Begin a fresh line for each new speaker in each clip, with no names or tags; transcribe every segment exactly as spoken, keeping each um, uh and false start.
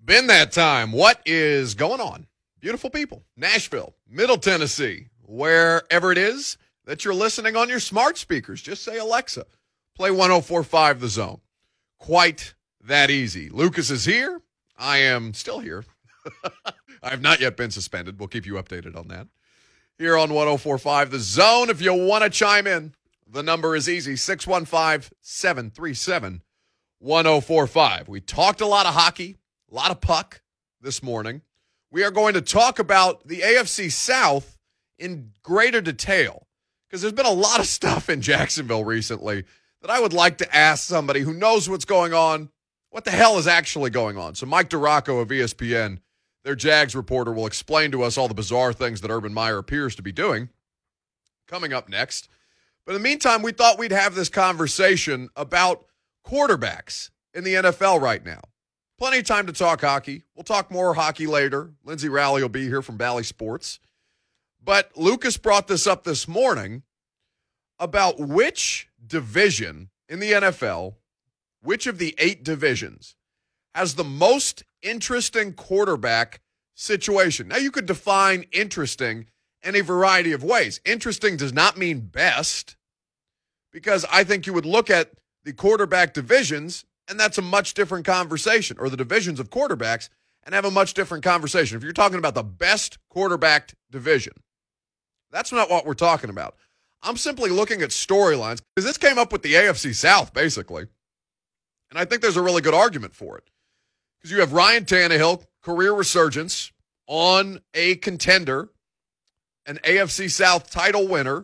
Been that time. What is going on? Beautiful people. Nashville, Middle Tennessee, wherever it is that you're listening on your smart speakers. Just say, Alexa, play one oh four point five The Zone. Quite that easy. Lucas is here. I am still here. I have not yet been suspended. We'll keep you updated on that. Here on one oh four point five The Zone, if you want to chime in, the number is easy, six one five, seven three seven, one oh four five. We talked a lot of hockey, a lot of puck this morning. We are going to talk about the A F C South in greater detail because there's been a lot of stuff in Jacksonville recently that I would like to ask somebody who knows what's going on, what the hell is actually going on. So Mike DeRocco of E S P N, their Jags reporter, will explain to us all the bizarre things that Urban Meyer appears to be doing coming up next. But in the meantime, we thought we'd have this conversation about quarterbacks in the N F L right now. Plenty of time to talk hockey. We'll talk more hockey later. Lindsey Rowley will be here from Bally Sports. But Lucas brought this up this morning about which division in the N F L, which of the eight divisions, has the most interesting quarterback situation. Now, you could define interesting in a variety of ways. Interesting does not mean best, because I think you would look at the quarterback divisions, and that's a much different conversation, or the divisions of quarterbacks, and have a much different conversation. If you're talking about the best quarterback division, that's not what we're talking about. I'm simply looking at storylines, because this came up with the A F C South, basically, and I think there's a really good argument for it. Because you have Ryan Tannehill, career resurgence, on a contender, an A F C South title winner,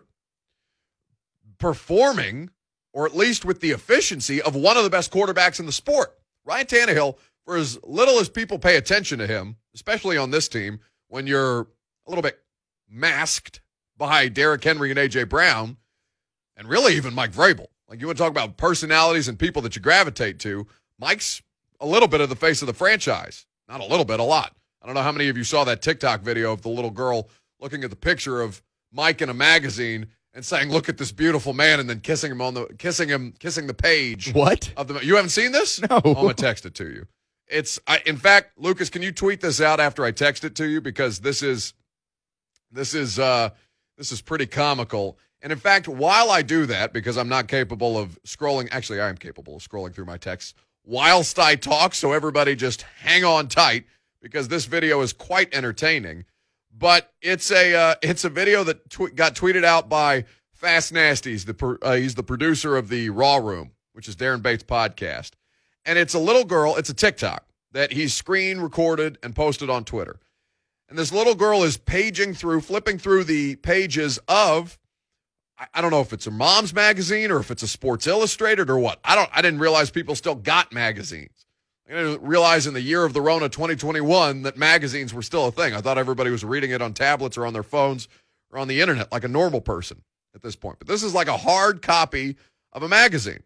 performing, or at least with the efficiency of one of the best quarterbacks in the sport. Ryan Tannehill, for as little as people pay attention to him, especially on this team, when you're a little bit masked by Derrick Henry and A J. Brown, and really even Mike Vrabel. Like, you want to talk about personalities and people that you gravitate to, Mike's a little bit of the face of the franchise. Not a little bit, a lot. I don't know how many of you saw that TikTok video of the little girl looking at the picture of Mike in a magazine and saying, "Look at this beautiful man," and then kissing him on the kissing him kissing the page.
What?
Of the You haven't seen this?
No.
I'm gonna text it to you. It's I, in fact, Lucas, can you tweet this out after I text it to you, because this is this is uh, this is pretty comical. And in fact, while I do that, because I'm not capable of scrolling, actually I am capable of scrolling through my texts whilst I talk, so everybody just hang on tight, because this video is quite entertaining. But it's a uh, it's a video that tw- got tweeted out by Fast Nasties. The pro- uh, he's the producer of the Raw Room, which is Darren Bates' podcast. And it's a little girl, it's a TikTok that he's screen recorded and posted on Twitter. And this little girl is paging through, flipping through the pages of, I, I don't know if it's a mom's magazine or if it's a Sports Illustrated or what. I don't. I didn't realize people still got magazines. I didn't realize in the year of the Rona twenty twenty-one that magazines were still a thing. I thought everybody was reading it on tablets or on their phones or on the internet like a normal person at this point. But this is like a hard copy of a magazine.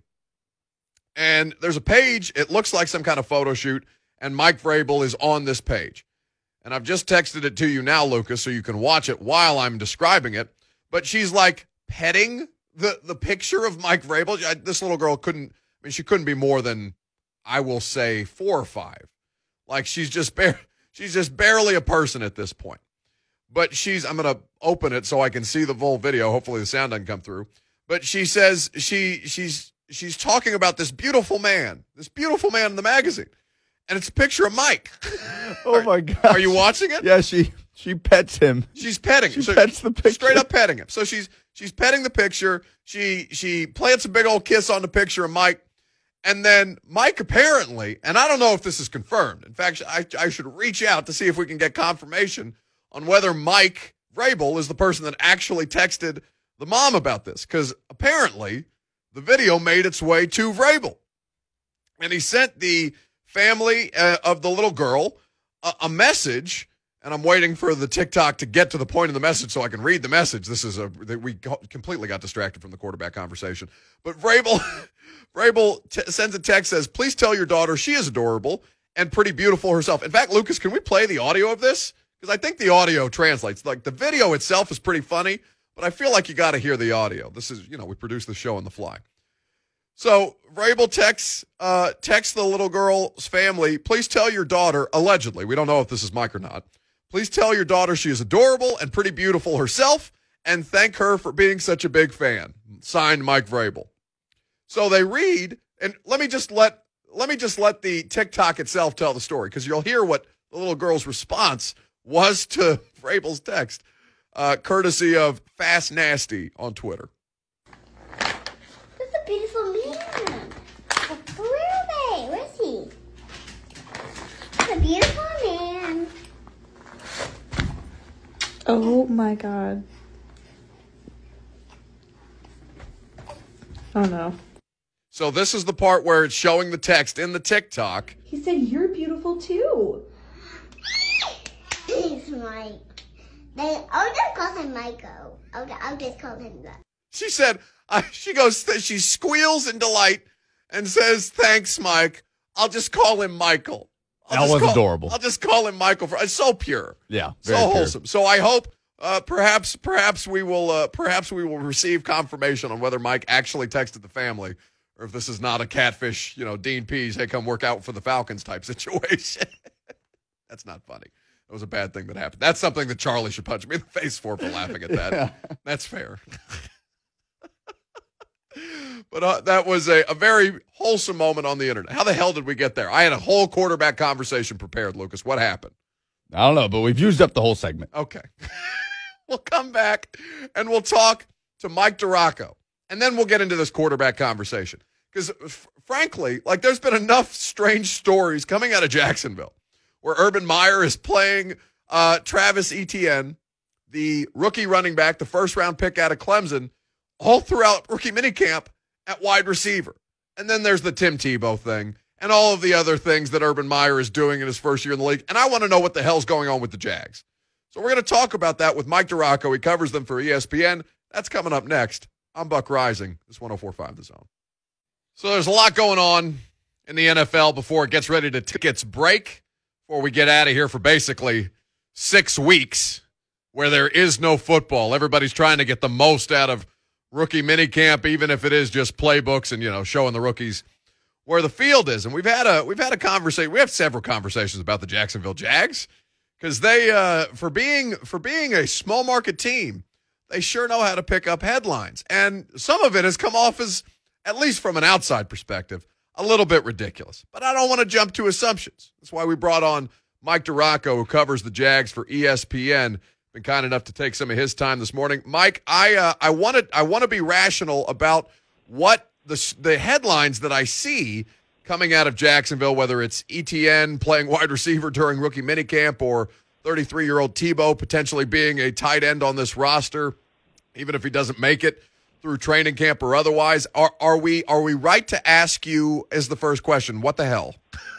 And there's a page, it looks like some kind of photo shoot, and Mike Vrabel is on this page. And I've just texted it to you now, Lucas, so you can watch it while I'm describing it. But she's like petting the, the picture of Mike Vrabel. I, this little girl couldn't, I mean, she couldn't be more than, I will say, four or five. Like, she's just bare, she's just barely a person at this point. But she's, I'm going to open it so I can see the full video. Hopefully the sound doesn't come through. But she says she she's she's talking about this beautiful man, this beautiful man in the magazine. And it's a picture of Mike.
Oh, my God.
Are you watching it?
Yeah, she she pets him.
She's petting him.
She so pets the picture.
Straight up petting him. So she's she's petting the picture. She she plants a big old kiss on the picture of Mike. And then Mike apparently, and I don't know if this is confirmed. In fact, I, I should reach out to see if we can get confirmation on whether Mike Vrabel is the person that actually texted the mom about this. Because apparently the video made its way to Vrabel. And he sent the family uh, of the little girl a, a message. And I'm waiting for the TikTok to get to the point of the message so I can read the message. This is a, we completely got distracted from the quarterback conversation. But Vrabel, Vrabel t- sends a text, says, "Please tell your daughter she is adorable and pretty beautiful herself." In fact, Lucas, can we play the audio of this? Because I think the audio translates. Like, the video itself is pretty funny, but I feel like you got to hear the audio. This is, you know, we produce the show on the fly. So Vrabel texts, uh, texts the little girl's family, please tell your daughter, allegedly, we don't know if this is Mike or not, please tell your daughter she is adorable and pretty beautiful herself, and thank her for being such a big fan. Signed, Mike Vrabel. So they read, and let me just let let me just let the TikTok itself tell the story, because you'll hear what the little girl's response was to Vrabel's text, uh, courtesy of Fast Nasty on Twitter.
That's a beautiful man. Where are they? Where is he? That's a beautiful man.
Oh my god. Oh no.
So this is the part where it's showing the text in the TikTok.
He said, you're beautiful too.
Thanks, Mike. They, I'll just call him Michael. I'll, I'll just call him that.
She said, uh, she goes, she squeals in delight and says, thanks, Mike. I'll just call him Michael. I'll
That
just
was
call,
adorable.
I'll just call him Michael. For, it's so pure.
Yeah,
So
very pure.
wholesome. So I hope uh, perhaps perhaps we will uh, perhaps we will receive confirmation on whether Mike actually texted the family or if this is not a catfish, you know, Dean Pease, hey, come work out for the Falcons type situation. That's not funny. It was a bad thing that happened. That's something that Charlie should punch me in the face for for laughing at that.
Yeah.
That's fair. But uh, that was a, a very wholesome moment on the internet. How the hell did we get there? I had a whole quarterback conversation prepared, Lucas. What happened?
I don't know, but we've used up the whole segment.
Okay. We'll come back and we'll talk to Mike DiRocco. And then we'll get into this quarterback conversation. Because, f- frankly, like there's been enough strange stories coming out of Jacksonville where Urban Meyer is playing uh, Travis Etienne, the rookie running back, the first-round pick out of Clemson, all throughout rookie minicamp at wide receiver. And then there's the Tim Tebow thing and all of the other things that Urban Meyer is doing in his first year in the league. And I want to know what the hell's going on with the Jags. So we're going to talk about that with Mike DiRocco. He covers them for E S P N. That's coming up next. I'm Buck Rising. This is one oh four point five The Zone. So there's a lot going on in the N F L before it gets ready to take its break, before we get out of here for basically six weeks where there is no football. Everybody's trying to get the most out of rookie minicamp, even if it is just playbooks and, you know, showing the rookies where the field is. And we've had a we've had a conversation. We have several conversations about the Jacksonville Jags because they, uh, for being for being a small market team, they sure know how to pick up headlines. And some of it has come off as, at least from an outside perspective, a little bit ridiculous. But I don't want to jump to assumptions. That's why we brought on Mike DiRocco, who covers the Jags for E S P N. Been kind enough to take some of his time this morning. Mike, I uh, I want to I want to be rational about what the the headlines that I see coming out of Jacksonville, whether it's E T N playing wide receiver during rookie minicamp or thirty-three-year-old Tebow potentially being a tight end on this roster, even if he doesn't make it through training camp or otherwise. Are are we are we right to ask you as the first question, what the hell?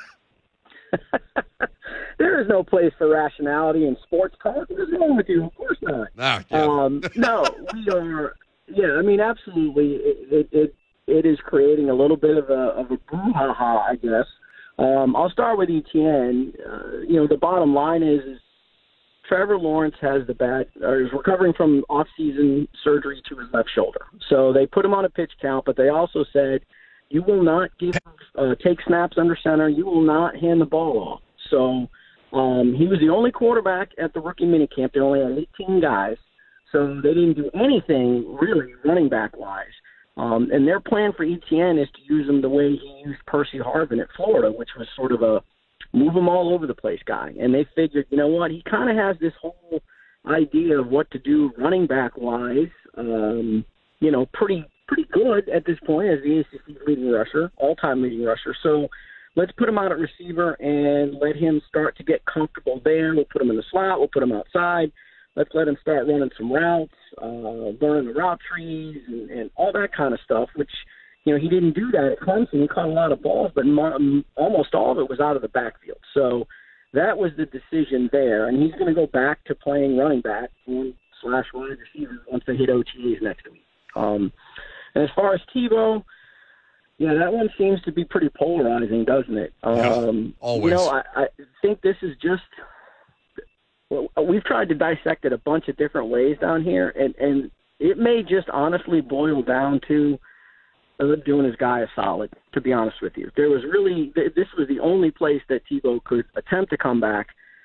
There is no place for rationality in sports talk. What's wrong with you? Of course not.
Ah, yeah.
Um, no, we are. Yeah, I mean, absolutely. It it it is creating a little bit of a of a brouhaha, I guess. Um, I'll start with E T N. Uh, you know, the bottom line is, is Trevor Lawrence has the bad, or is recovering from off-season surgery to his left shoulder. So they put him on a pitch count, but they also said you will not give uh, take snaps under center. You will not hand the ball off. So. Um, he was the only quarterback at the rookie minicamp. They only had eighteen guys, so they didn't do anything really running back-wise. Um, and their plan for E T N is to use him the way he used Percy Harvin at Florida, which was sort of a move him all over the place guy. And they figured, you know what, he kind of has this whole idea of what to do running back-wise, um, you know, pretty pretty good at this point as the A C C's leading rusher, all-time leading rusher. So let's put him out at receiver and let him start to get comfortable there. We'll put him in the slot. We'll put him outside. Let's let him start running some routes, uh, learning the route trees and, and all that kind of stuff, which, you know, he didn't do that at Clemson. He caught a lot of balls, but mo- almost all of it was out of the backfield. So that was the decision there. And he's going to go back to playing running back and slash wide receiver once they hit O T As next week. Um, and as far as Tebow, yeah, that one seems to be pretty polarizing, doesn't it? Um,
always.
You know, I, I think this is just well, – we've tried to dissect it a bunch of different ways down here, and, and it may just honestly boil down to uh, doing his guy a solid, to be honest with you. There was really, this was the only place that Tebow could attempt to come back,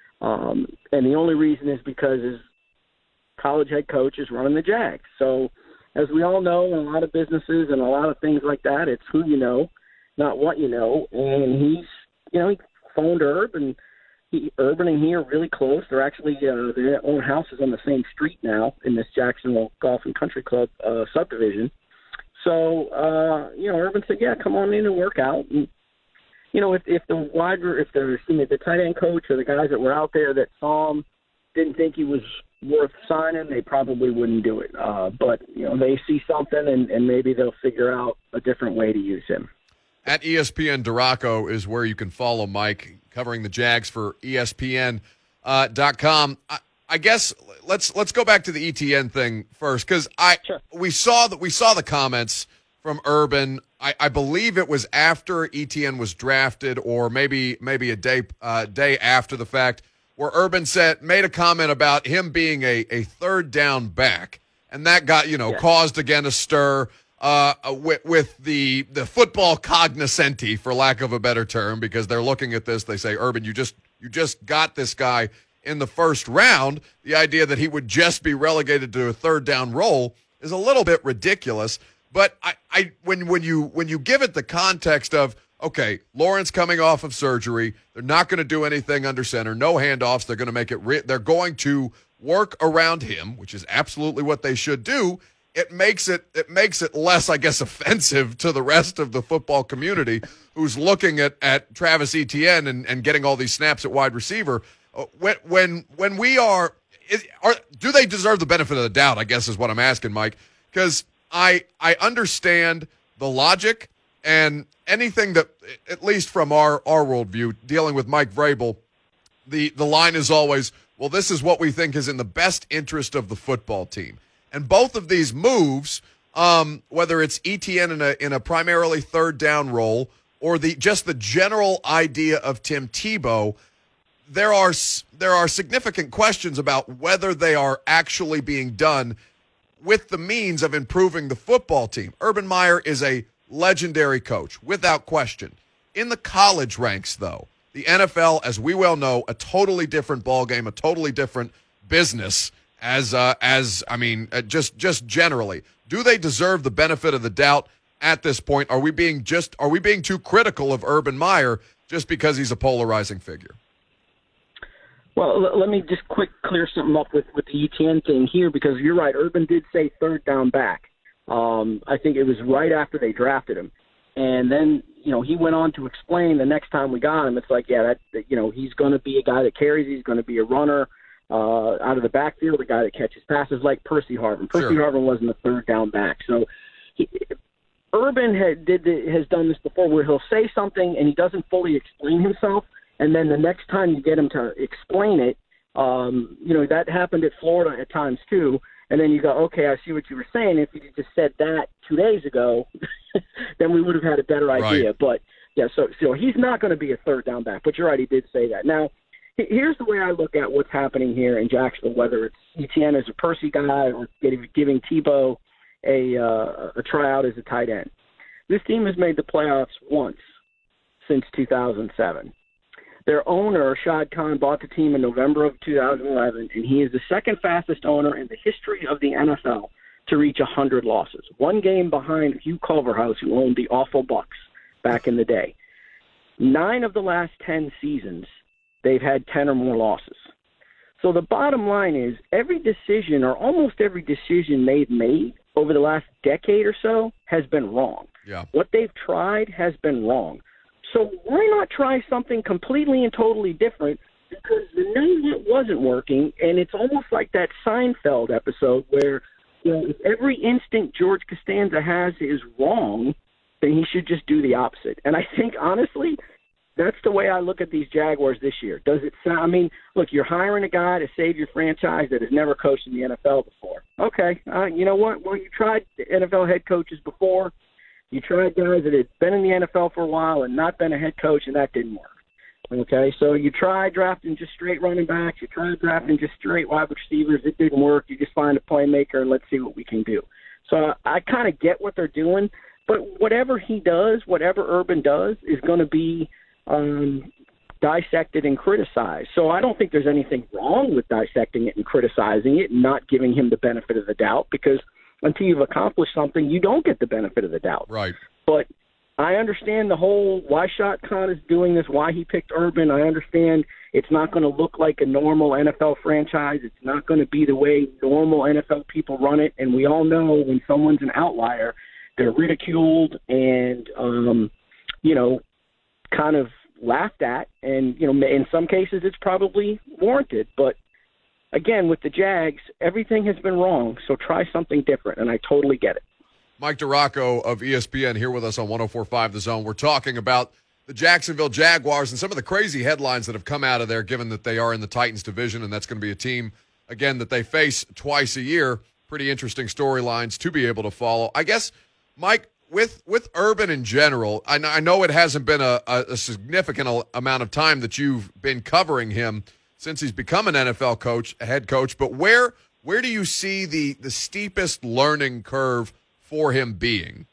um, and the only reason is because his college head coach is running the Jags. So, as we all know, in a lot of businesses and a lot of things like that, it's who you know, not what you know. And he's, you know, he phoned Herb, and he, Urban and he are really close. They're actually, uh, their own houses on the same street now in this Jacksonville Golf and Country Club uh, subdivision. So, uh, you know, Urban said, yeah, come on in and work out. And, you know, if, if the wide, if the, excuse me, the tight end coach or the guys that were out there that saw him didn't think he was worth signing, they probably wouldn't do it. Uh, but, you know, they see something, and, and maybe they'll figure out a different way to use him.
At E S P N Duraco is where you can follow Mike, covering the Jags for E S P N dot com. Uh, I, I guess let's let's go back to the E T N thing first, because I
Sure.
we saw that we saw the comments from Urban. I, I believe it was after E T N was drafted, or maybe maybe a day uh, day after the fact, where Urban said made a comment about him being a, a third down back, and that got you know
Yeah.
caused again a stir uh, with, with the the football cognoscenti, for lack of a better term, because they're looking at this. They say, Urban, you just you just got this guy in the first round. The idea that he would just be relegated to a third down role is a little bit ridiculous. But I, I when when you when you give it the context of, okay, Lawrence coming off of surgery, they're not going to do anything under center, no handoffs. They're going to make it. Re- they're going to work around him, which is absolutely what they should do. It makes it it makes it less, I guess, offensive to the rest of the football community who's looking at, at Travis Etienne and, and getting all these snaps at wide receiver. Uh, When when when we are, is, are, do they deserve the benefit of the doubt? I guess is what I'm asking, Mike, because I I understand the logic. And anything that, at least from our, our worldview, dealing with Mike Vrabel, the, the line is always, well, this is what we think is in the best interest of the football team. And both of these moves, um, whether it's E T N in a, in a primarily third down role, or the just the general idea of Tim Tebow, there are there are significant questions about whether they are actually being done with the means of improving the football team. Urban Meyer is a legendary coach, without question. In the college ranks, though, the N F L, as we well know, a totally different ballgame, a totally different business. As uh, as I mean, uh, just just generally, do they deserve the benefit of the doubt at this point? Are we being just are we being too critical of Urban Meyer just because he's a polarizing figure?
Well, l- let me just quick clear something up with, with the E T N thing here, because you're right. Urban did say third down back. Um, I think it was right after they drafted him. And then, you know, he went on to explain the next time we got him, it's like, yeah, that, that you know, he's going to be a guy that carries. He's going to be a runner uh, out of the backfield, a guy that catches passes like Percy Harvin. Percy
Sure.
Harvin wasn't a third down back. So he, Urban had, did the, has done this before, where he'll say something and he doesn't fully explain himself. And then the next time you get him to explain it, um, you know, that happened at Florida at times too. And then you go, okay, I see what you were saying. If you just said that two days ago, then we would have had a better idea.
Right.
But, yeah, so so he's not going to be a third down back. But you're right, he did say that. Now, he- here's the way I look at what's happening here in Jacksonville, whether it's E T N as a Percy guy or getting, giving Tebow a, uh, a tryout as a tight end. This team has made the playoffs once since two thousand seven. Their owner, Shad Khan, bought the team in November of two thousand eleven, and he is the second fastest owner in the history of the N F L to reach one hundred losses. One game behind Hugh Culverhouse, who owned the awful Bucks back in the day. Nine of the last ten seasons, they've had ten or more losses. So the bottom line is every decision, or almost every decision they've made over the last decade or so, has been wrong.
Yeah.
What they've tried has been wrong. So why not try something completely and totally different? Because the name that wasn't working, and it's almost like that Seinfeld episode where, you know, if every instinct George Costanza has is wrong, then he should just do the opposite. And I think, honestly, that's the way I look at these Jaguars this year. Does it sound – I mean, look, you're hiring a guy to save your franchise that has never coached in the N F L before. Okay, uh, you know what? Well, you tried N F L head coaches before. You tried guys that had been in the N F L for a while and not been a head coach, and that didn't work. Okay, so you tried drafting just straight running backs. You tried drafting just straight wide receivers. It didn't work. You just find a playmaker and let's see what we can do. So I kind of get what they're doing. But whatever he does, whatever Urban does, is going to be um, dissected and criticized. So I don't think there's anything wrong with dissecting it and criticizing it and not giving him the benefit of the doubt, because until you've accomplished something, you don't get the benefit of the doubt.
Right.
But I understand the whole why Shot Khan is doing this, why he picked Urban. I understand it's not going to look like a normal N F L franchise. It's not going to be the way normal N F L people run it. And we all know when someone's an outlier, they're ridiculed and, um, you know, kind of laughed at. And, you know, in some cases it's probably warranted. But, again, with the Jags, everything has been wrong. So try something different, and I totally get it.
Mike DiRocco of E S P N here with us on one oh four point five The Zone. We're talking about the Jacksonville Jaguars and some of the crazy headlines that have come out of there, given that they are in the Titans division, and that's going to be a team, again, that they face twice a year. Pretty interesting storylines to be able to follow. I guess, Mike, with with Urban in general, I know, I know it hasn't been a, a, a significant amount of time that you've been covering him since he's become an N F L coach, a head coach, but where where do you see the, the steepest learning curve for him being?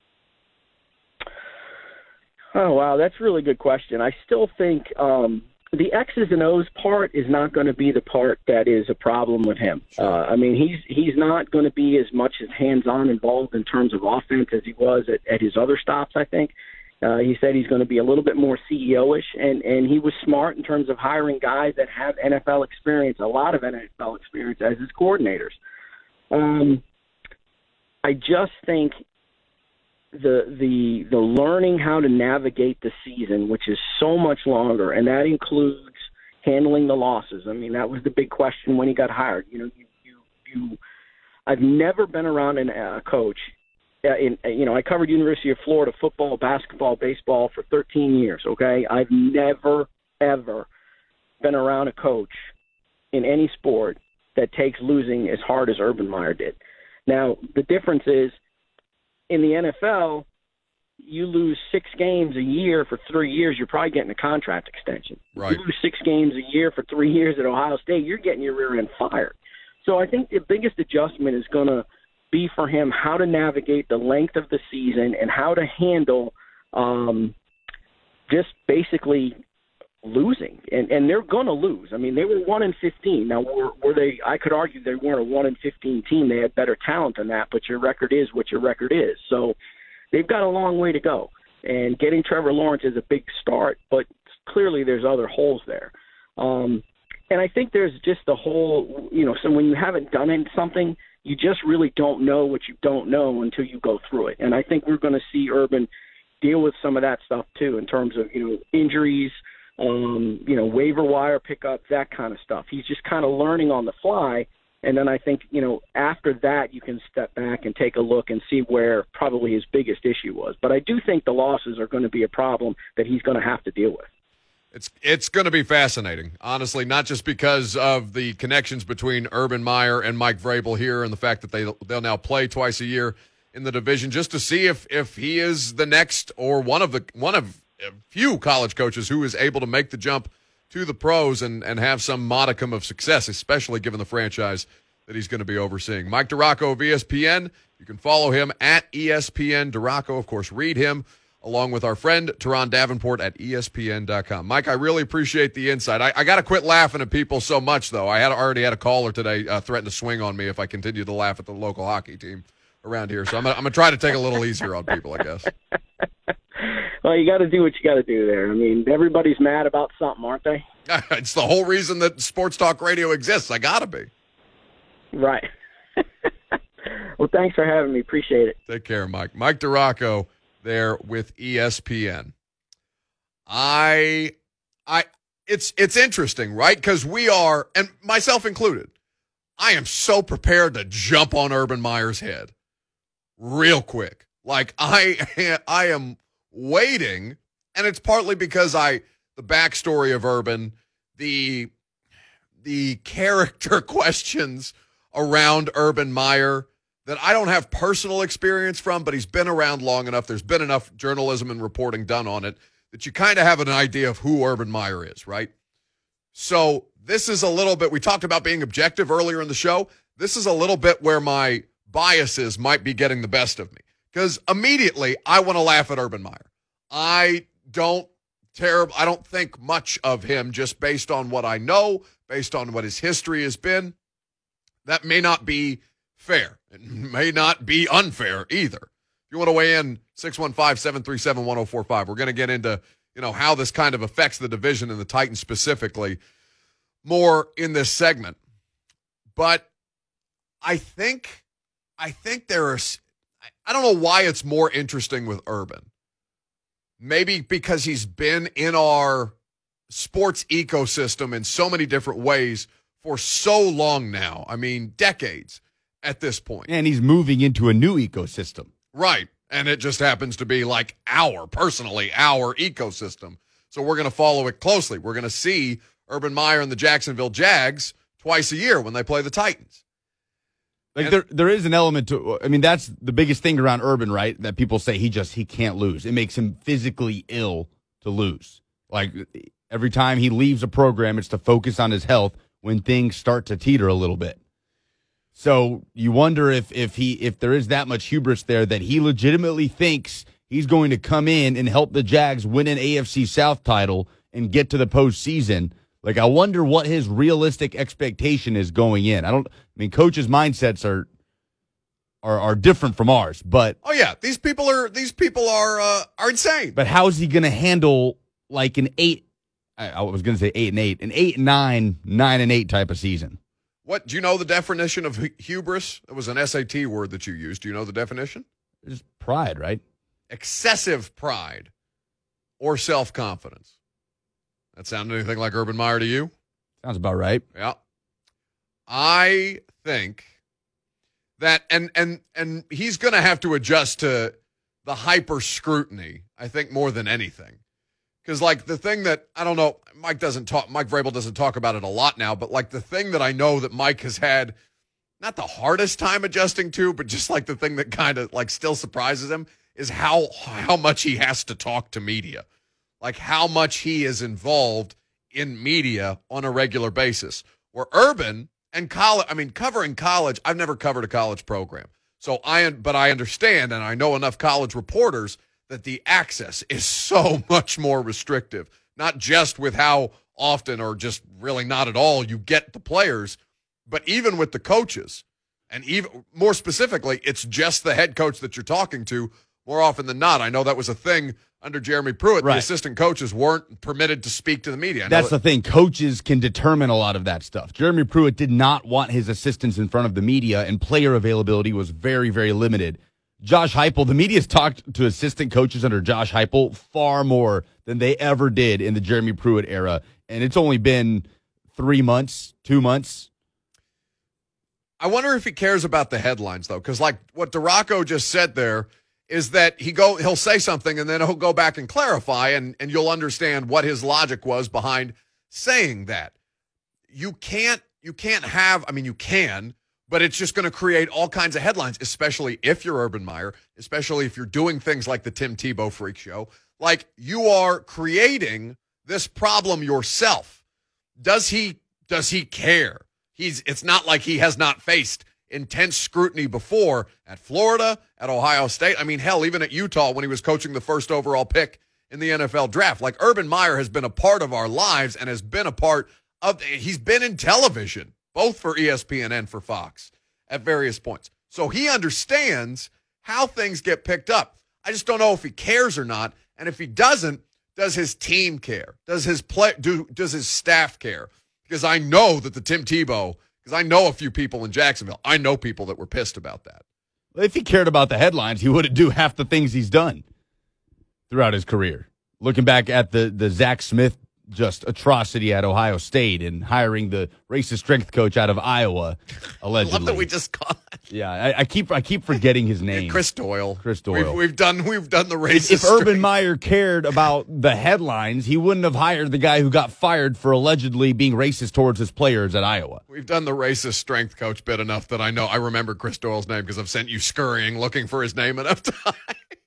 Oh, wow, that's a really good question. I still think um, the X's and O's part is not going to be the part that is a problem with him. Uh, I mean, he's he's not going to be as much as hands-on involved in terms of offense as he was at, at his other stops, I think. Uh, he said he's going to be a little bit more C E O-ish, and, and he was smart in terms of hiring guys that have N F L experience, a lot of N F L experience as his coordinators. Um, I just think the the the learning how to navigate the season, which is so much longer, and that includes handling the losses. I mean, that was the big question when he got hired. You know, you you, you I've never been around an, a coach. Uh, in you know, I covered University of Florida football, basketball, baseball for thirteen years. Okay, I've never ever been around a coach in any sport that takes losing as hard as Urban Meyer did. Now, the difference is, in the N F L, you lose six games a year for three years, you're probably getting a contract extension.
Right.
You lose six games a year for three years at Ohio State, you're getting your rear end fired. So I think the biggest adjustment is going to be for him how to navigate the length of the season and how to handle um, just basically losing, and and they're going to lose. I mean, they were one and fifteen. Now, were, were they? I could argue they weren't a one and fifteen team. They had better talent than that. But your record is what your record is. So they've got a long way to go. And getting Trevor Lawrence is a big start, but clearly there's other holes there. Um, and I think there's just the whole, you know, so when you haven't done something, you just really don't know what you don't know until you go through it. And I think we're going to see Urban deal with some of that stuff too, in terms of, you know, injuries. Um, you know, waiver wire pickups, that kind of stuff. He's just kind of learning on the fly. And then I think, you know, after that, you can step back and take a look and see where probably his biggest issue was. But I do think the losses are going to be a problem that he's going to have to deal with.
It's it's going to be fascinating, honestly, not just because of the connections between Urban Meyer and Mike Vrabel here and the fact that they, they'll now play twice a year in the division, just to see if, if he is the next or one of the one of a few college coaches who is able to make the jump to the pros and, and have some modicum of success, especially given the franchise that he's going to be overseeing. Mike DiRocco of E S P N. You can follow him at E S P N DiRocco. Of course, read him along with our friend Teron Davenport at E S P N dot com. Mike, I really appreciate the insight. I, I got to quit laughing at people so much, though. I had already had a caller today uh, threaten to swing on me if I continue to laugh at the local hockey team around here. So I'm going to try to take a little easier on people, I guess.
Well, you got to do what you got to do there. I mean, everybody's mad about something, aren't they?
It's the whole reason that sports talk radio exists. I got to be.
Right. Well, thanks for having me. Appreciate it.
Take care, Mike. Mike DiRocco there with E S P N. I, I, it's it's interesting, right? Because we are, and myself included, I am so prepared to jump on Urban Meyer's head real quick. Like I, I am waiting, and it's partly because I, the backstory of Urban, the, the character questions around Urban Meyer that I don't have personal experience from, but he's been around long enough. There's been enough journalism and reporting done on it that you kind of have an idea of who Urban Meyer is, right? So this is a little bit, we talked about being objective earlier in the show. This is a little bit where my biases might be getting the best of me. because immediately I want to laugh at Urban Meyer. I don't terrible. I don't think much of him just based on what I know, based on what his history has been. That may not be fair. It may not be unfair either. If you want to weigh in, six one five, seven three seven, one oh four five. We're going to get into, you know, how this kind of affects the division and the Titans specifically more in this segment. But I think, I think there are, I don't know why it's more interesting with Urban. Maybe because he's been in our sports ecosystem in so many different ways for so long now. I mean, decades at this point.
And he's moving into a new ecosystem.
Right. And it just happens to be like our, personally, our ecosystem. So we're going to follow it closely. We're going to see Urban Meyer and the Jacksonville Jags twice a year when they play the Titans.
Like there, there is an element to, I mean, that's the biggest thing around Urban, right? That people say he just, he can't lose. It makes him physically ill to lose. Like every time he leaves a program, it's to focus on his health when things start to teeter a little bit. So you wonder if, if he, if there is that much hubris there that he legitimately thinks he's going to come in and help the Jags win an A F C South title and get to the postseason. Like, I wonder what his realistic expectation is going in. I don't, I mean, coaches' mindsets are, are, are different from ours, but.
Oh yeah. These people are, these people are, uh, are insane.
But how is he going to handle like an eight, I, I was going to say eight and eight, an eight and nine, nine and eight type of season?
What, do you know the definition of hu- hubris? It was an S A T word that you used. Do you know the definition?
It's pride, right?
Excessive pride or self-confidence. That sound anything like Urban Meyer to you?
Sounds about right.
Yeah. I think that, and and and he's going to have to adjust to the hyper scrutiny, I think, more than anything. Because, like, the thing that, I don't know, Mike doesn't talk, Mike Vrabel doesn't talk about it a lot now, but, like, the thing that I know that Mike has had not the hardest time adjusting to, but just, like, the thing that kind of, like, still surprises him is how how much he has to talk to media. Like, how much he is involved in media on a regular basis. Where Urban and college, I mean, covering college, I've never covered a college program. So I, but I understand, and I know enough college reporters that the access is so much more restrictive, not just with how often or just really not at all you get the players, but even with the coaches. And even more specifically, it's just the head coach that you're talking to more often than not. I know that was a thing under Jeremy Pruitt.
Right.
The assistant coaches weren't permitted to speak to the media. I know
That's
that-
the thing. Coaches can determine a lot of that stuff. Jeremy Pruitt did not want his assistants in front of the media, and player availability was very, very limited. Josh Heupel, the media's talked to assistant coaches under Josh Heupel far more than they ever did in the Jeremy Pruitt era, and it's only been three months, two months.
I wonder if he cares about the headlines, though, because like what DeRocco just said there is that he go he'll say something and then he'll go back and clarify, and, and you'll understand what his logic was behind saying that. You can't you can't have, I mean, you can, but it's just going to create all kinds of headlines, especially if you're Urban Meyer, especially if you're doing things like the Tim Tebow Freak Show. Like, you are creating this problem yourself. Does he does he care? He's it's not like he has not faced intense scrutiny before at Florida, at Ohio State. I mean, hell, even at Utah when he was coaching the first overall pick in the N F L draft. Like, Urban Meyer has been a part of our lives and has been a part of, he's been in television, both for E S P N and for Fox at various points. So he understands how things get picked up. I just don't know if he cares or not. And if he doesn't, does his team care? Does his play, do, does his staff care? Because I know that the Tim Tebow, because I know a few people in Jacksonville. I know people that were pissed about that.
If he cared about the headlines, he wouldn't do half the things he's done throughout his career. Looking back at the, the Zach Smith just atrocity at Ohio State and hiring the racist strength coach out of Iowa, allegedly.
I love that we just caught that.
Yeah, I, I keep I keep forgetting his name.
Chris Doyle.
Chris Doyle.
We've, we've done we've done the racist.
If Urban
strength.
Meyer cared about the headlines, he wouldn't have hired the guy who got fired for allegedly being racist towards his players at Iowa.
We've done the racist strength coach bit enough that I know I remember Chris Doyle's name because I've sent you scurrying looking for his name enough times.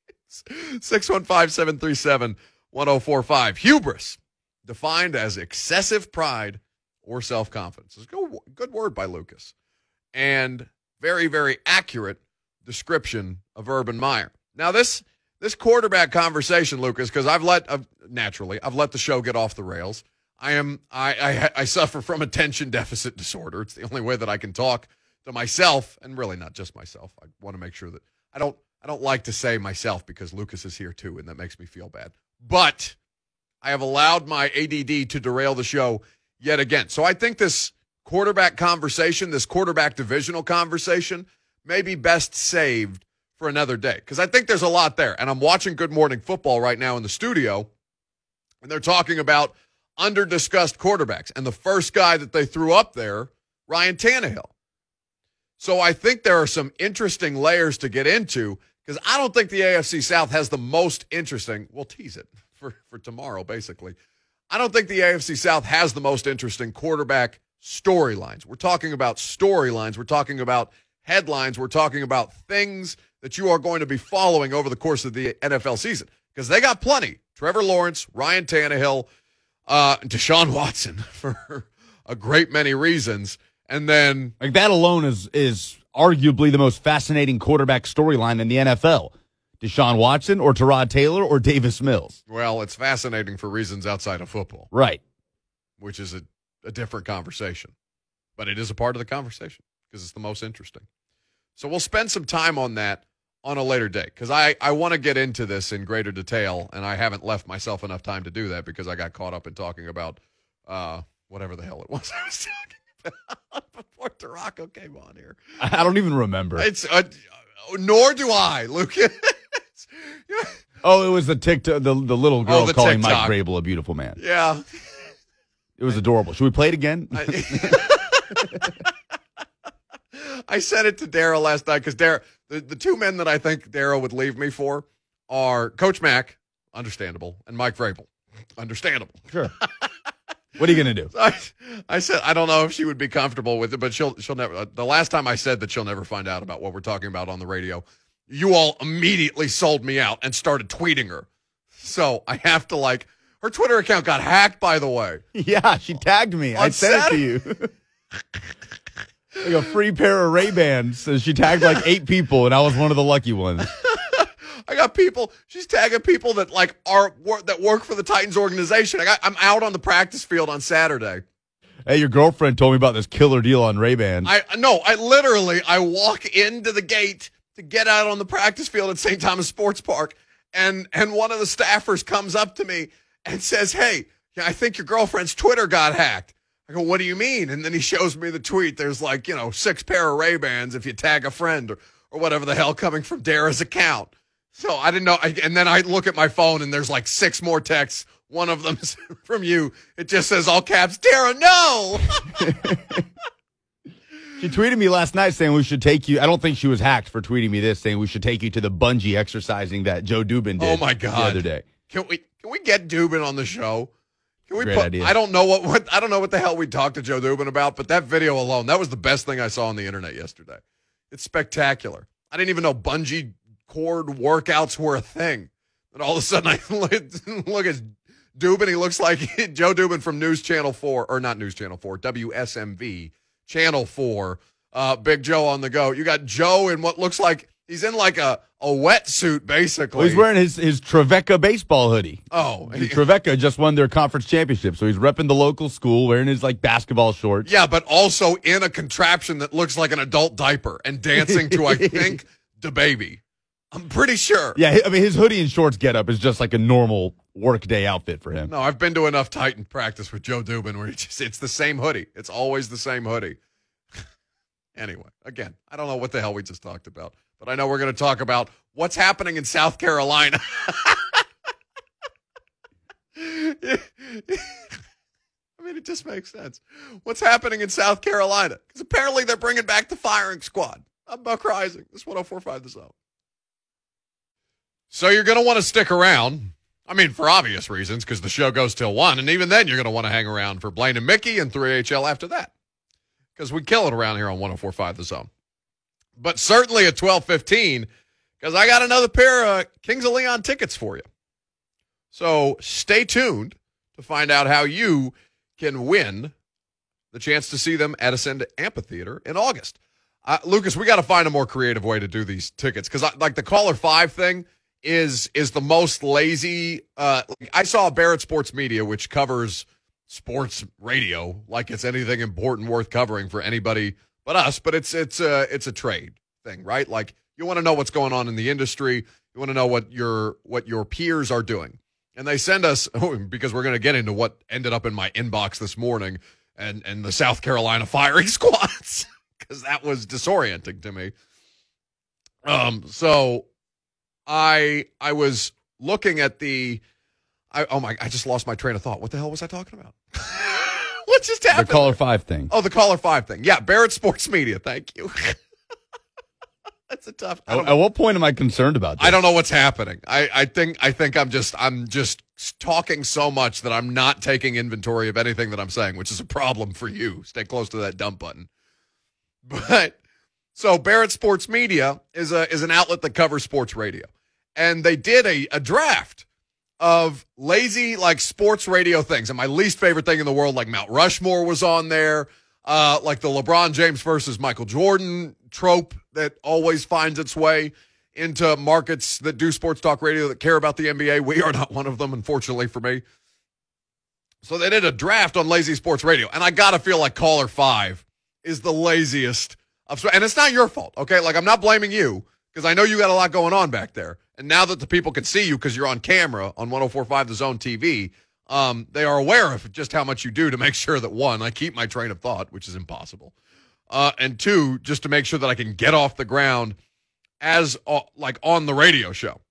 six one five, seven three seven, one oh four five. Hubris, defined as excessive pride or self-confidence. It's a good, good word by Lucas. And very, very accurate description of Urban Meyer. Now, this this quarterback conversation, Lucas, because I've let, uh, naturally, I've let the show get off the rails. I am I, I I suffer from attention deficit disorder. It's the only way that I can talk to myself, and really not just myself. I want to make sure that I don't I don't like to say myself because Lucas is here too, and that makes me feel bad. But I have allowed my A D D to derail the show yet again. So I think this quarterback conversation, this quarterback divisional conversation, may be best saved for another day because I think there's a lot there. And I'm watching Good Morning Football right now in the studio, and they're talking about under-discussed quarterbacks. And the first guy that they threw up there, Ryan Tannehill. So I think there are some interesting layers to get into because I don't think the A F C South has the most interesting, we'll tease it for, for tomorrow, basically. I don't think the A F C South has the most interesting quarterback storylines. We're talking about storylines. We're talking about headlines. We're talking about things that you are going to be following over the course of the N F L season because they got plenty. Trevor Lawrence, Ryan Tannehill, Uh, Deshaun Watson for a great many reasons. And then
like that alone is is arguably the most fascinating quarterback storyline in the N F L. Deshaun Watson or Tyrod Taylor or Davis Mills.
Well, it's fascinating for reasons outside of football.
Right.
Which is a, a different conversation. But it is a part of the conversation because it's the most interesting. So we'll spend some time on that on a later date because I, I want to get into this in greater detail, and I haven't left myself enough time to do that because I got caught up in talking about uh, whatever the hell it was I was talking about before Tarako came on here.
I don't even remember.
It's uh, nor do I, Lucas.
Oh, it was the TikTok, the, the little girl
oh, the
calling
TikTok.
Mike Vrabel a beautiful man.
Yeah.
It was adorable. Should we play it again?
I, I said it to Daryl last night because Daryl, the, the two men that I think Daryl would leave me for are Coach Mack, understandable, and Mike Vrabel, understandable.
Sure. What are you going to do?
So I, I said I don't know if she would be comfortable with it, but she'll she'll never. The last time I said that she'll never find out about what we're talking about on the radio, you all immediately sold me out and started tweeting her. So I have to like her Twitter account got hacked, by the way.
Yeah, she tagged me.
On
I sent
Saturday?
it to you. Like a free pair of Ray-Bans. So she tagged like eight people, and I was one of the lucky ones.
I got people. She's tagging people that like are wor- that work for the Titans organization. I got. I'm out on the practice field on Saturday.
Hey, your girlfriend told me about this killer deal on Ray-Bans.
I no. I literally I walk into the gate to get out on the practice field at Saint Thomas Sports Park, and and one of the staffers comes up to me and says, "Hey, I think your girlfriend's Twitter got hacked." I go, "What do you mean?" And then he shows me the tweet. There's like, you know, six pair of Ray-Bans if you tag a friend or, or whatever the hell coming from Dara's account. So I didn't know. I, and then I look at my phone and there's like six more texts. One of them is from you. It just says all caps, Dara, no.
She tweeted me last night saying we should take you. I don't think she was hacked for tweeting me this, saying we should take you to the bungee exercising that Joe Dubin did
Oh, my God.
the other day.
Can we can we get Dubin on the show? Can we
Great
put,
idea.
I don't know what, what I don't know what the hell we talked to Joe Dubin about, but that video alone, that was the best thing I saw on the internet yesterday. It's spectacular. I didn't even know bungee cord workouts were a thing. And all of a sudden I look, look at Dubin. He looks like Joe Dubin from News Channel four, or not News Channel four, W S M V Channel four. Uh, Big Joe on the go. You got Joe in what looks like he's in like a, a wetsuit, basically.
Well, he's wearing his, his Trevecca baseball hoodie.
Oh, he-
Trevecca just won their conference championship, so he's repping the local school, wearing his like basketball shorts.
yeah, but also in a contraption that looks like an adult diaper and dancing to, I think, the baby. I'm pretty sure.
Yeah, I mean, his hoodie and shorts getup is just like a normal workday outfit for him.
No, I've been to enough Titan practice with Joe Dubin where it's just, it's the same hoodie. It's always the same hoodie. Anyway, again, I don't know what the hell we just talked about, but I know we're going to talk about what's happening in South Carolina. I mean, it just makes sense. What's happening in South Carolina? Because apparently they're bringing back the firing squad. I'm Buck Rising. This is one oh four point five The Zone. So you're going to want to stick around. I mean, for obvious reasons, because the show goes till one, and even then you're going to want to hang around for Blaine and Mickey and three H L after that. Because we kill it around here on one oh four point five The Zone. But certainly at twelve fifteen, because I got another pair of Kings of Leon tickets for you. So stay tuned to find out how you can win the chance to see them at Ascend Amphitheater in August. Uh, Lucas, we got to find a more creative way to do these tickets because, like, the caller five thing is is the most lazy. Uh, I saw Barrett Sports Media, which covers sports radio like it's anything important worth covering for anybody but us. But it's it's a it's a trade thing, right? Like, you want to know what's going on in the industry. You want to know what your what your peers are doing, and they send us because we're going to get into what ended up in my inbox this morning and and the South Carolina firing squads. Because that was disorienting to me. Um, so I I was looking at the. I, oh my! I just lost my train of thought. What the hell was I talking about? What just happened?
The caller five thing.
Oh, the caller five thing. Yeah, Barrett Sports Media. Thank you. That's a tough. I don't
At, at what point am I concerned about this?
I don't know what's happening. I, I think I think I'm just I'm just talking so much that I'm not taking inventory of anything that I'm saying, which is a problem for you. Stay close to that dump button. But so Barrett Sports Media is a is an outlet that covers sports radio, and they did a, a draft of lazy like sports radio things. And my least favorite thing in the world, like Mount Rushmore, was on there. Uh, like the LeBron James versus Michael Jordan trope that always finds its way into markets that do sports talk radio that care about the N B A. We are not one of them, unfortunately for me. So they did a draft on lazy sports radio, and I gotta feel like caller five is the laziest of, and it's not your fault, okay? Like, I'm not blaming you because I know you got a lot going on back there. And now that the people can see you because you're on camera on one oh four point five The Zone T V, um, they are aware of just how much you do to make sure that, one, I keep my train of thought, which is impossible, uh, and two, just to make sure that I can get off the ground as uh, like on the radio show.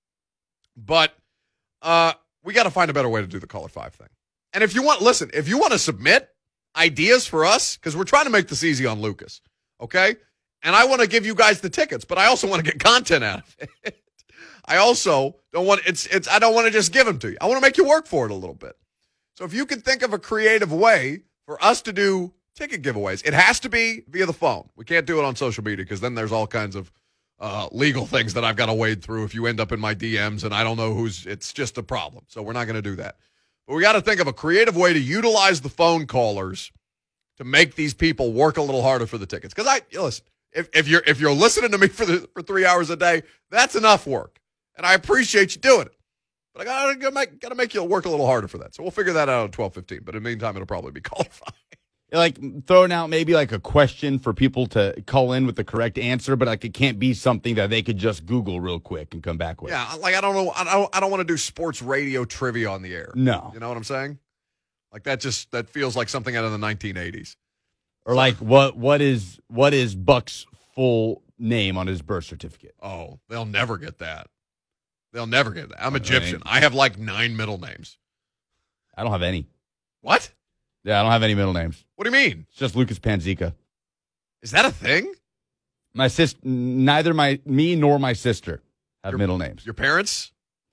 But uh, we got to find a better way to do the caller five thing. And if you want, listen, if you want to submit ideas for us, because we're trying to make this easy on Lucas, okay? And I want to give you guys the tickets, but I also want to get content out of it. I also don't want it's it's I don't want to just give them to you. I want to make you work for it a little bit. So if you can think of a creative way for us to do ticket giveaways, it has to be via the phone. We can't do it on social media because then there's all kinds of uh, legal things that I've got to wade through if you end up in my D Ms and I don't know who's. It's just a problem. So we're not going to do that. But we got to think of a creative way to utilize the phone callers to make these people work a little harder for the tickets. Because I listen, if, if you're if you're listening to me for the, for three hours a day, that's enough work, and I appreciate you doing it. But I gotta, gotta make gotta make you work a little harder for that. So we'll figure that out at twelve fifteen. But in the meantime, it'll probably be qualified.
Like throwing out maybe like a question for people to call in with the correct answer, but like it can't be something that they could just Google real quick and come back with.
Yeah, like I don't know, I don't I don't want to do sports radio trivia on the air.
No,
you know what I'm saying? Like that just that feels like something out of the nineteen eighties.
Or like what what is what is Buck's full name on his birth certificate?
Oh, they'll never get that. They'll never get that. I'm Egyptian. I have like nine middle names.
I don't have any.
What?
Yeah, I don't have any middle names.
What do you mean?
It's just Lucas Panzica.
Is that a thing?
My sis, neither my me nor my sister have
your,
middle names.
Your parents?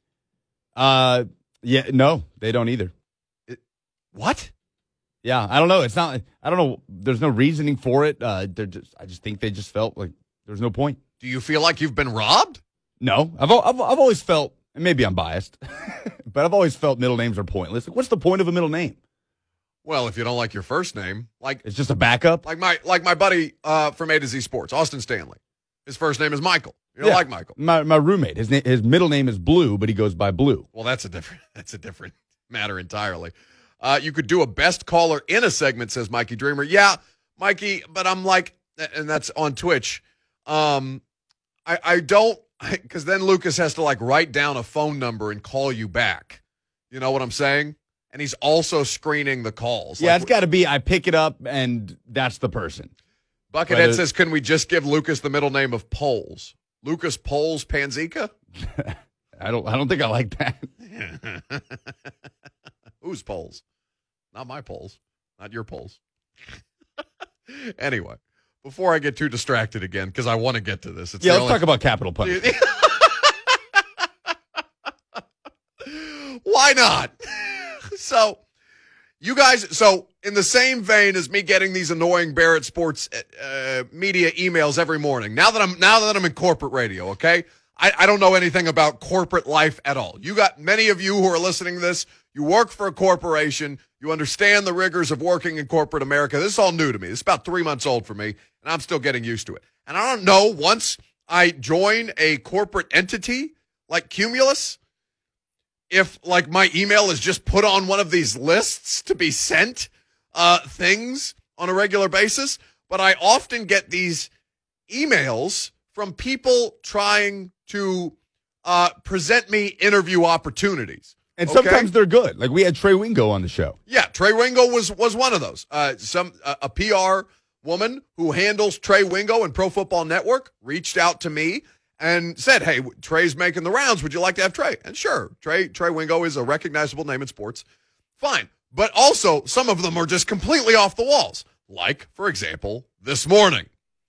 Uh, yeah, no, they don't either.
It, what?
Yeah, I don't know. It's not. I don't know. There's no reasoning for it. Uh, they're just. I just think they just felt like there's no point.
Do you feel like you've been robbed?
No, I've I've, I've always felt, and maybe I'm biased, but I've always felt middle names are pointless. Like, what's the point of a middle name?
Well, if you don't like your first name, like
it's just a backup.
Like my like my buddy uh, from A to Z Sports, Austin Stanley. His first name is Michael. You don't
yeah.
like Michael?
My my roommate. His na- his middle name is Blue, but he goes by Blue.
Well, that's a different that's a different matter entirely. Uh, you could do a best caller in a segment, says Mikey Dreamer. Yeah, Mikey, but I'm like, and that's on Twitch. Um, I I don't because then Lucas has to like write down a phone number and call you back. You know what I'm saying? And he's also screening the calls.
Yeah,
like,
it's got to be I pick it up and that's the person.
Buckethead says, can we just give Lucas the middle name of Poles? Lucas Poles Panzica?
I don't I don't think I like that.
Whose Poles? Not my Poles. Not your Poles. Anyway, before I get too distracted again, because I want to get to this. It's
yeah, let's
only...
talk about capital punishment.
Why not? So, you guys, so in the same vein as me getting these annoying Barrett Sports uh, media emails every morning, now that I'm now that I'm in corporate radio, okay, I, I don't know anything about corporate life at all. You got many of you who are listening to this. You work for a corporation. You understand the rigors of working in corporate America. This is all new to me. This is about three months old for me, and I'm still getting used to it. And I don't know, once I join a corporate entity like Cumulus, if like my email is just put on one of these lists to be sent uh, things on a regular basis, but I often get these emails from people trying to uh, present me interview opportunities.
And
Okay?
sometimes they're good. Like we had Trey Wingo on the show.
Yeah, Trey Wingo was was one of those. Uh, some uh, a P R woman who handles Trey Wingo and Pro Football Network reached out to me and said, "Hey, Trey's making the rounds. Would you like to have Trey?" And sure, Trey Trey Wingo is a recognizable name in sports. Fine, but also some of them are just completely off the walls. Like, for example, this morning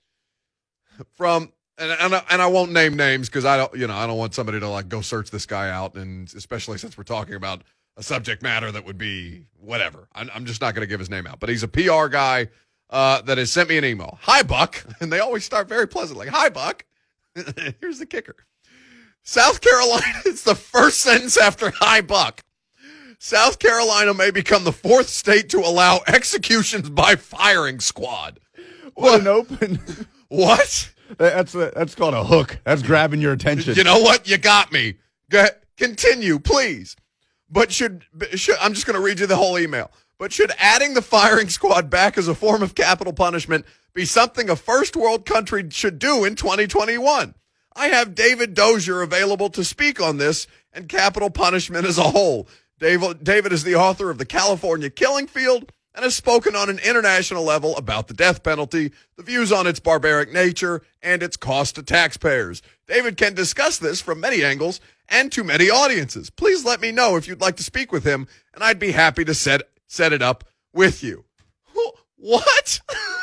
from. And and I, and I won't name names because I don't, you know, I don't want somebody to like go search this guy out, and especially since we're talking about a subject matter that would be whatever. I'm, I'm just not going to give his name out, but he's a P R guy uh, that has sent me an email. Hi, Buck, and they always start very pleasantly. Hi, Buck. Here's the kicker: South Carolina. It's the first sentence after "Hi, Buck." South Carolina may become the fourth state to allow executions by firing squad.
What an open.
What?
That's a, that's called a hook. That's grabbing your attention.
You know what? You got me. Go ahead. Continue, please. But should, should I'm just going to read you the whole email. But should adding the firing squad back as a form of capital punishment be something a first world country should do in twenty twenty-one? I have David Dozier available to speak on this and capital punishment as a whole. David, David is the author of The California Killing Field and has spoken on an international level about the death penalty, the views on its barbaric nature, and its cost to taxpayers. David can discuss this from many angles and to many audiences. Please let me know if you'd like to speak with him, and I'd be happy to set set it up with you. What?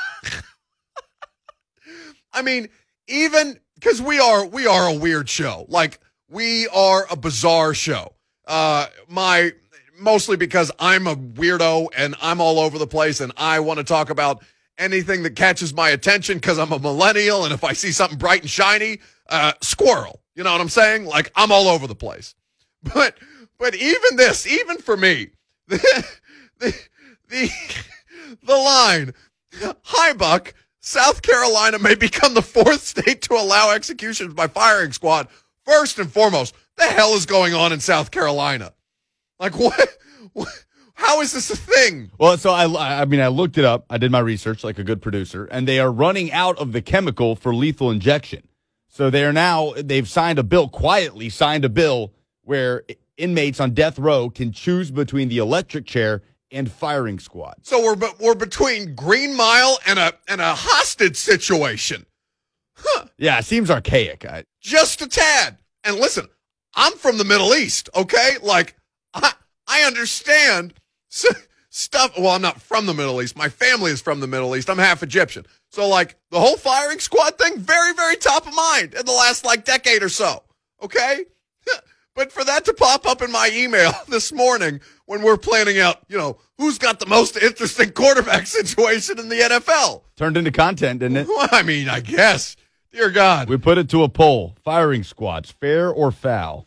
I mean, even because we are we are a weird show. Like, we are a bizarre show. Uh, my... Mostly because I'm a weirdo and I'm all over the place and I want to talk about anything that catches my attention because I'm a millennial, and if I see something bright and shiny, uh, squirrel. You know what I'm saying? Like, I'm all over the place. But but even this, even for me, the the the, the line, "Hi, Buck, South Carolina may become the fourth state to allow executions by firing squad." First and foremost, the hell is going on in South Carolina? Like, what, what? How is this a thing?
Well, so I, I mean, I looked it up. I did my research like a good producer, and they are running out of the chemical for lethal injection. So they are now, they've signed a bill, quietly signed a bill where inmates on death row can choose between the electric chair and firing squad.
So we're we're between Green Mile and a and a hostage situation. Huh.
Yeah, it seems archaic. I,
Just a tad. And listen, I'm from the Middle East, okay? Like, I, I understand stuff. Well, I'm not from the Middle East. My family is from the Middle East. I'm half Egyptian. So, like, the whole firing squad thing, very, very top of mind in the last, like, decade or so, okay? But for that to pop up in my email this morning when we're planning out, you know, who's got the most interesting quarterback situation in the N F L.
turned into content, didn't it?
Well, I mean, I guess. Dear God.
We put it to a poll. Firing squads, fair or foul?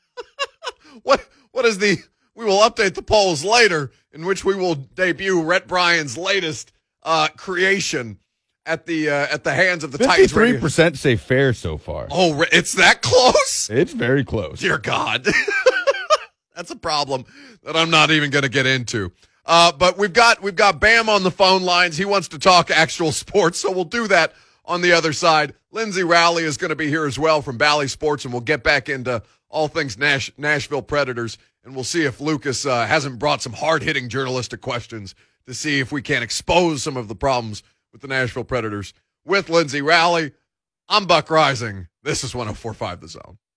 What What is the, we will update the polls later, in which we will debut Rhett Bryan's latest uh, creation at the uh, at the hands of the Titans.
fifty-three percent say fair so far.
Oh, it's that close?
It's very close.
Dear God. That's a problem that I'm not even going to get into. Uh, but we've got we've got Bam on the phone lines. He wants to talk actual sports, so we'll do that on the other side. Lindsay Rowley is going to be here as well from Bally Sports, and we'll get back into all things Nash- Nashville Predators, and we'll see if Lucas uh, hasn't brought some hard-hitting journalistic questions to see if we can expose some of the problems with the Nashville Predators. With Lindsay Rowley, I'm Buck Rising. This is one oh four point five The Zone.